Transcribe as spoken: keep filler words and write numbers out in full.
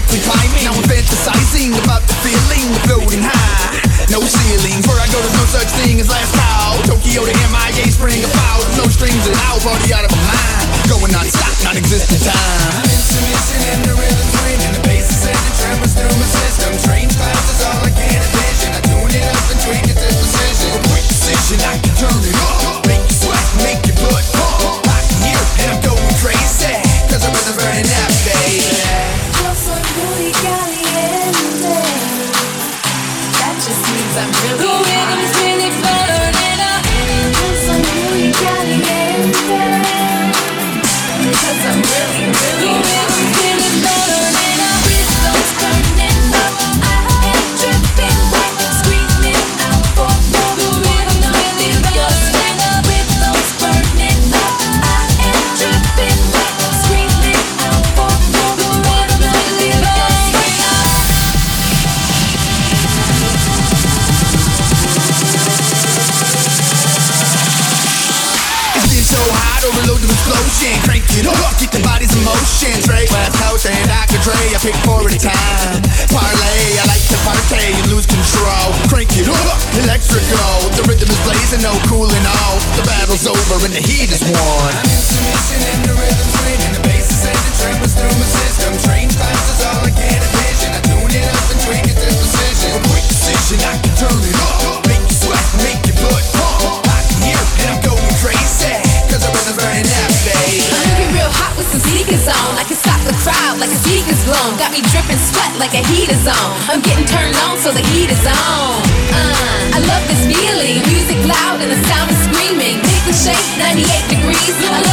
quickly climbing. Now I'm fantasizing about the feeling of floating high. No ceilings, where I go there's no such thing as last call. Tokyo to M I A, spring about, no strings and I'll party out of my mind. Going non-stop, non-existent time. Intermission and the rhythm swing, and the bass is sending tremors through my system. Strange clouds is all I can envision. I tune it up and tweak it to precision. With quick precision, I can turn it up, make you sweat, make your blood pump. I can hear and I'm going crazy, cause the rhythm's burning out, baby. Yo soy muy caliente. That just means I'm really the rhythm's really burning up. Yo soy muy caliente. Cause I'm really, really the rhythm's really burning up. Rhythm's burning up. I am dripping wet, screaming out for more. The rhythm's really burning up. Rhythm's burning up. I am dripping wet, screaming out for more. The rhythm's really burning up. It's been so hot, overload the explosion. Crank it up, keep the bodies in motion. Dre, West Coast and Doctor Dre, I pick four at a time. Parlay, I like to partay and lose control. Crank it up, electrical. The rhythm is blazing, no cooling off. The battle's over and the heat is won. I'm intermission and the rhythm's swinging. The bass is sending tremors through my system. Strange clouds is all I can envision. I tune it up and tweak it to precision. With quick precision, I can turn it up, make you sweat, make your blood pump. I can hear and I'm going crazy, cause the rhythm's burning out, baby. I'm looking real hot with some sneakers on. I can stop the crowd like a sneaker's blown. Got me dripping sweat like a heater's on. I'm getting turned on so the heat is on. Uh, I love this feeling. Music loud and the sound is screaming. Make the shake ninety-eight degrees. I love